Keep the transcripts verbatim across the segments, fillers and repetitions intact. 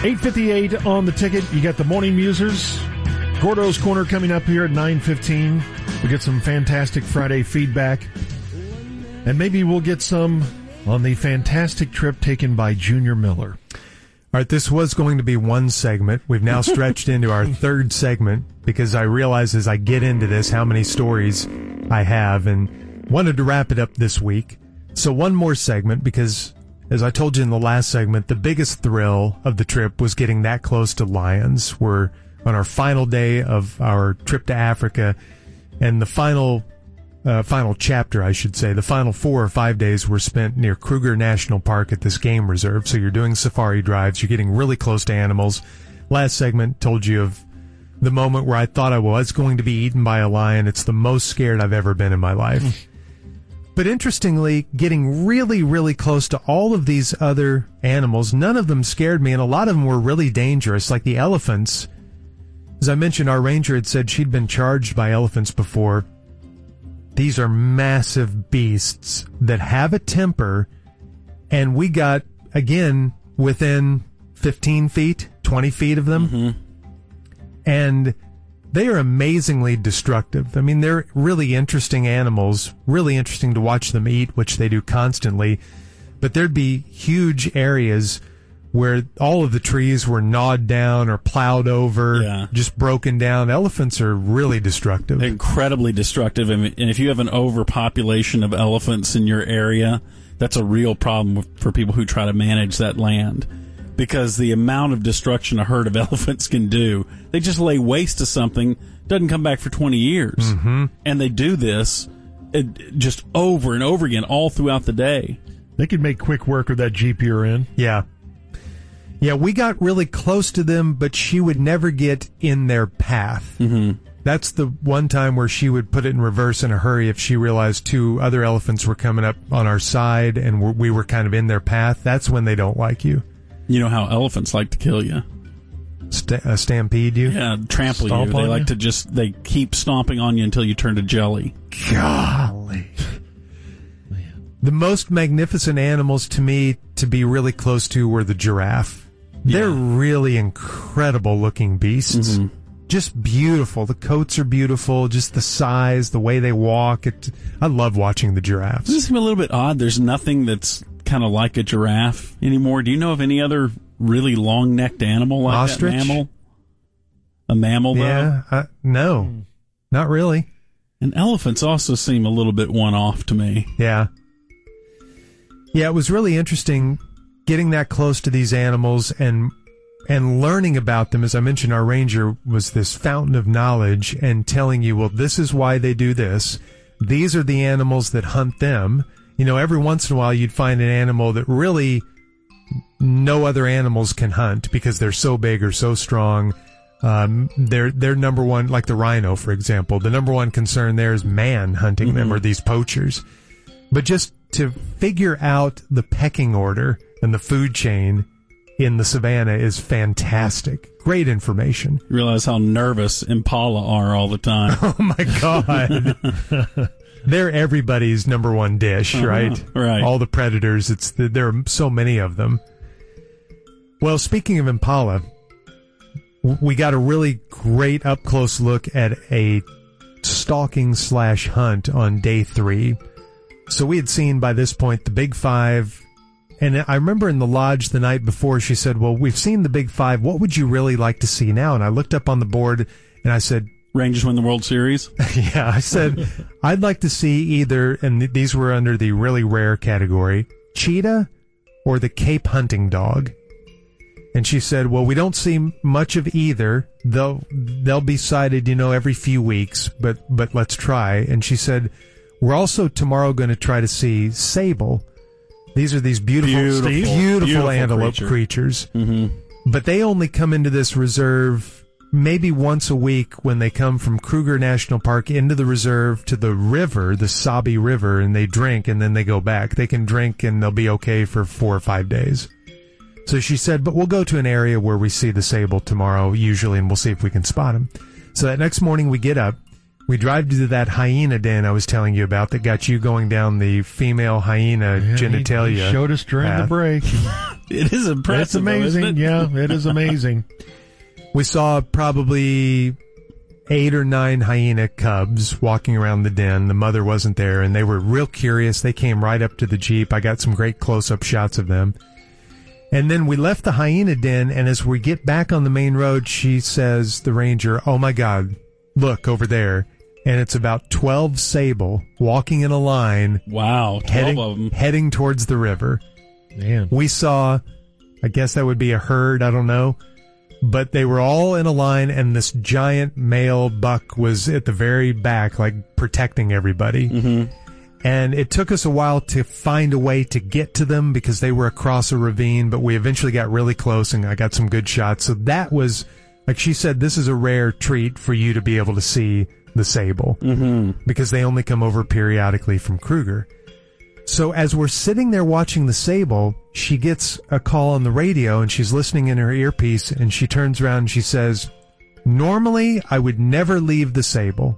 eight fifty-eight on the ticket. You got the Morning Musers. Gordo's Corner coming up here at nine fifteen. We get some fantastic Friday feedback. And maybe we'll get some on the fantastic trip taken by Junior Miller. All right, this was going to be one segment. We've now stretched into our third segment because I realize as I get into this how many stories I have and wanted to wrap it up this week. So one more segment because, as I told you in the last segment, the biggest thrill of the trip was getting that close to lions. We're on our final day of our trip to Africa, and the final uh, final chapter, I should say, the final four or five days were spent near Kruger National Park at this game reserve. So you're doing safari drives, you're getting really close to animals. Last segment told you of the moment where I thought I was going to be eaten by a lion. It's the most scared I've ever been in my life. But interestingly, getting really, really close to all of these other animals, none of them scared me, and a lot of them were really dangerous, like the elephants. As I mentioned, our ranger had said she'd been charged by elephants before. These are massive beasts that have a temper, and we got, again, within fifteen feet, twenty feet of them. Mm-hmm. And they are amazingly destructive. I mean, they're really interesting animals, really interesting to watch them eat, which they do constantly. But there'd be huge areas where all of the trees were gnawed down or plowed over, yeah. just broken down. Elephants are really destructive. They're incredibly destructive. And if you have an overpopulation of elephants in your area, that's a real problem for people who try to manage that land. Because the amount of destruction a herd of elephants can do, they just lay waste to something, doesn't come back for twenty years. Mm-hmm. And they do this it, just over and over again all throughout the day. They could make quick work of that Jeep you're in. Yeah. Yeah, we got really close to them, but she would never get in their path. Mm-hmm. That's the one time where she would put it in reverse in a hurry if she realized two other elephants were coming up on our side and we were kind of in their path. That's when they don't like you. You know how elephants like to kill you. St- uh, stampede you? Yeah, trample Stomp you. They on like you? to just, they keep stomping on you until you turn to jelly. Golly. The most magnificent animals to me to be really close to were the giraffe. They're Yeah. really incredible looking beasts. Mm-hmm. Just beautiful. The coats are beautiful. Just the size, the way they walk. It, I love watching the giraffes. Doesn't it seem a little bit odd? There's nothing that's kind of like a giraffe anymore. Do you know of any other really long-necked animal like Ostrich? that mammal? A mammal, though? Yeah, uh, no, Hmm. not really. And elephants also seem a little bit one-off to me. Yeah. Yeah, it was really interesting getting that close to these animals and and learning about them. As I mentioned, our ranger was this fountain of knowledge and telling you, well, this is why they do this. These are the animals that hunt them. You know, every once in a while you'd find an animal that really no other animals can hunt because they're so big or so strong. Um, they're, they're number one, like the rhino, for example. The number one concern there is man hunting Mm-hmm. them or these poachers. But just to figure out the pecking order and the food chain in the savannah is fantastic. Great information. You realize how nervous impala are all the time. Oh, my God. They're everybody's number one dish, Uh-huh, right? right. All the predators. It's the, there are so many of them. Well, speaking of impala, we got a really great up-close look at a stalking slash hunt on day three. So we had seen by this point the Big Five, and I remember in the lodge the night before she said, well, we've seen the Big Five. What would you really like to see now? And I looked up on the board and I said, Rangers win the World Series? yeah, I said, I'd like to see either, and th- these were under the really rare category, cheetah or the Cape hunting dog. And she said, well, we don't see much of either. They'll, they'll be sighted, you know, every few weeks, but, but let's try. And she said, we're also tomorrow going to try to see sable. These are these beautiful, Beautiful, beautiful, beautiful antelope creature. creatures. Mm-hmm. But they only come into this reserve maybe once a week when they come from Kruger National Park into the reserve to the river, the Sabi River, and they drink and then they go back. They can drink and they'll be okay for four or five days. So she said, but we'll go to an area where we see the sable tomorrow usually and we'll see if we can spot him. So that next morning we get up, we drive to that hyena den I was telling you about that got you going down the female hyena Yeah, genitalia. He, he showed us during path. the break. It is impressive. It's amazing. Though, isn't it? Yeah, it is amazing. We saw probably eight or nine hyena cubs walking around the den. The mother wasn't there, and they were real curious. They came right up to the Jeep. I got some great close-up shots of them. And then we left the hyena den, and as we get back on the main road, she says, the ranger, oh my God, look over there. And it's about twelve sable walking in a line. Wow, twelve heading, of them. Heading towards the river. Man. We saw, I guess that would be a herd, I don't know. But they were all in a line, and this giant male buck was at the very back, like protecting everybody. Mm-hmm. And it took us a while to find a way to get to them because they were across a ravine, but we eventually got really close and I got some good shots. So that was, like she said, this is a rare treat for you to be able to see the sable mm-hmm. because they only come over periodically from Kruger. So as we're sitting there watching the sable, she gets a call on the radio and she's listening in her earpiece and she turns around and she says, normally I would never leave the sable,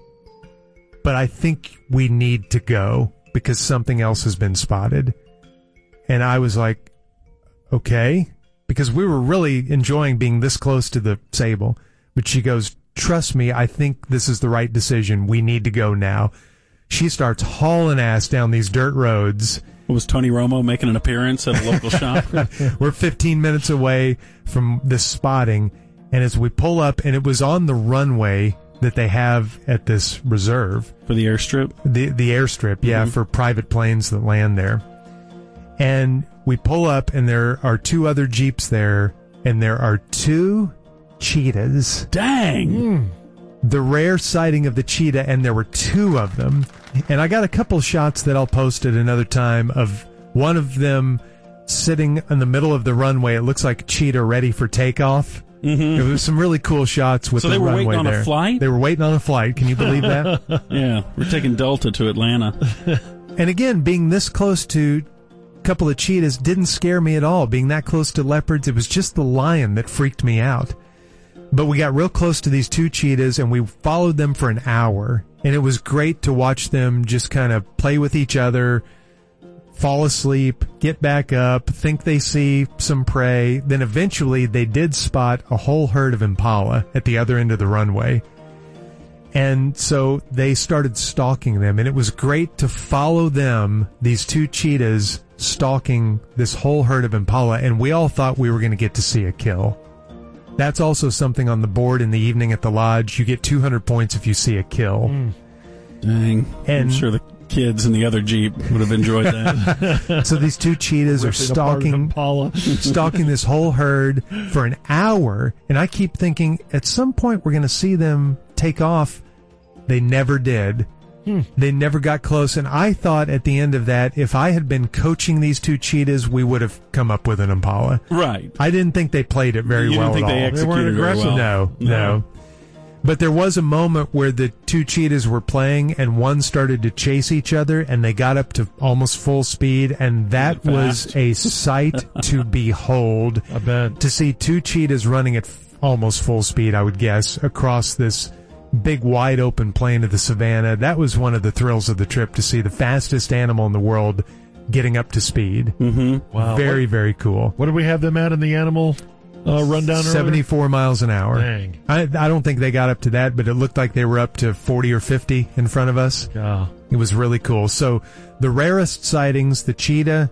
but I think we need to go because something else has been spotted. And I was like, okay, because we were really enjoying being this close to the sable. But she goes, trust me, I think this is the right decision. We need to go now. She starts hauling ass down these dirt roads. Was Tony Romo making an appearance at a local shop? We're fifteen minutes away from this spotting. And as we pull up, and it was on the runway that they have at this reserve. For the airstrip? The the airstrip, yeah, mm-hmm. for private planes that land there. And we pull up, and there are two other Jeeps there, and there are two cheetahs. Dang! Mm. The rare sighting of the cheetah, and there were two of them. And I got a couple shots that I'll post at another time of one of them sitting in the middle of the runway. It looks like a cheetah ready for takeoff. Mm-hmm. It was some really cool shots with so the they were runway waiting on there. a flight? They were waiting on a flight. Can you believe that? Yeah, we're taking Delta to Atlanta. And again, being this close to a couple of cheetahs didn't scare me at all. Being that close to leopards, it was just the lion that freaked me out. But we got real close to these two cheetahs, and we followed them for an hour. And it was great to watch them just kind of play with each other, fall asleep, get back up, think they see some prey. Then eventually they did spot a whole herd of impala at the other end of the runway. And so they started stalking them, and it was great to follow them, these two cheetahs, stalking this whole herd of impala, and we all thought we were going to get to see a kill. That's also something on the board in the evening at the lodge. You get two hundred points if you see a kill. Mm. Dang. And I'm sure the kids in the other Jeep would have enjoyed that. So these two cheetahs are stalking stalking this whole herd for an hour, and I keep thinking at some point we're going to see them take off. They never did. Hmm. They never got close, and I thought at the end of that, if I had been coaching these two cheetahs, we would have come up with an impala. Right. I didn't think they played it very you well didn't think at they all. executed They weren't very aggressive. well. No, no. But there was a moment where the two cheetahs were playing, and one started to chase each other, and they got up to almost full speed, and that was a sight to behold. I bet. To see two cheetahs running at f- almost full speed, I would guess, across this big wide open plain of the savannah. That was one of the thrills of the trip, to see the fastest animal in the world getting up to speed. Mm-hmm. Wow. Very, what, very cool. What did we have them at in the animal uh, rundown earlier? seventy-four miles an hour. Dang. I, I don't think they got up to that, but it looked like they were up to forty or fifty in front of us. Oh. It was really cool. So the rarest sightings, the cheetah,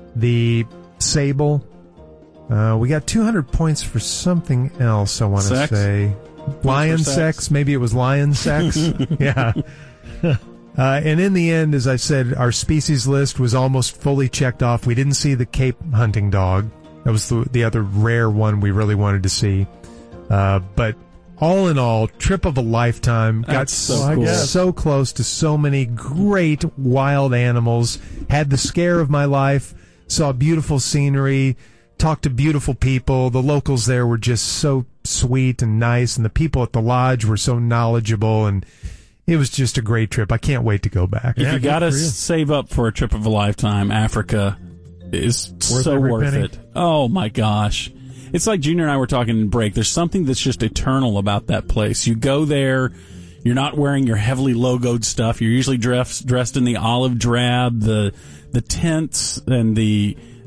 the sable. Uh, we got two hundred points for something else, I want to Sex? say. Lion sex. sex. Maybe it was lion sex. Yeah. Uh, and in the end, as I said, our species list was almost fully checked off. We didn't see the Cape hunting dog. That was the, the other rare one we really wanted to see. Uh, but all in all, trip of a lifetime. Got That's so cool. so close to so many great wild animals. Had the scare of my life. Saw beautiful scenery. Talked to beautiful people. The locals there were just so sweet and nice, and the people at the lodge were so knowledgeable, and it was just a great trip. I can't wait to go back. If Yeah, you got to good for you. save up for a trip of a lifetime, Africa is Worth so every worth penny. it. Oh, my gosh. It's like Junior and I were talking in break. There's something that's just eternal about that place. You go there, you're not wearing your heavily logoed stuff. You're usually dressed dressed in the olive drab, the the tents and the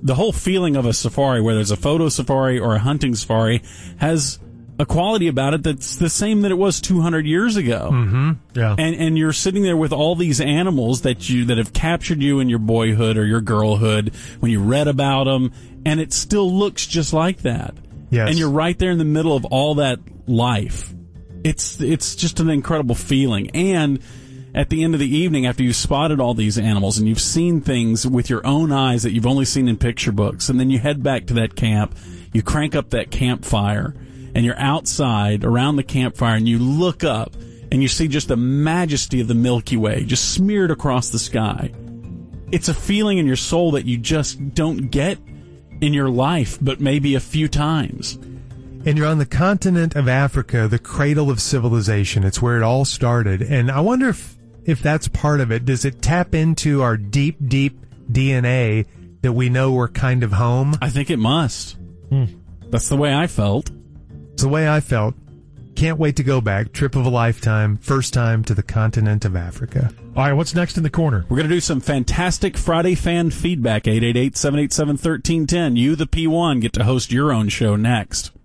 the whole feeling of a safari, whether it's a photo safari or a hunting safari, has a quality about it that's the same that it was two hundred years ago. Mm-hmm. Yeah. And and you're sitting there with all these animals that you that have captured you in your boyhood or your girlhood when you read about them, and it still looks just like that. Yes. And you're right there in the middle of all that life. It's it's just an incredible feeling. And at the end of the evening, after you've spotted all these animals and you've seen things with your own eyes that you've only seen in picture books, and then you head back to that camp, you crank up that campfire, and you're outside around the campfire, and you look up, and you see just the majesty of the Milky Way just smeared across the sky. It's a feeling in your soul that you just don't get in your life, but maybe a few times. And you're on the continent of Africa, the cradle of civilization. It's where it all started. And I wonder if, if that's part of it. Does it tap into our deep, deep D N A that we know we're kind of home? I think it must. Hmm. That's the way I felt. It's the way I felt. Can't wait to go back. Trip of a lifetime. First time to the continent of Africa. All right, what's next in the corner? We're going to do some fantastic Friday fan feedback. eight eight eight, seven eight seven, one three one zero. You, the P one, get to host your own show next.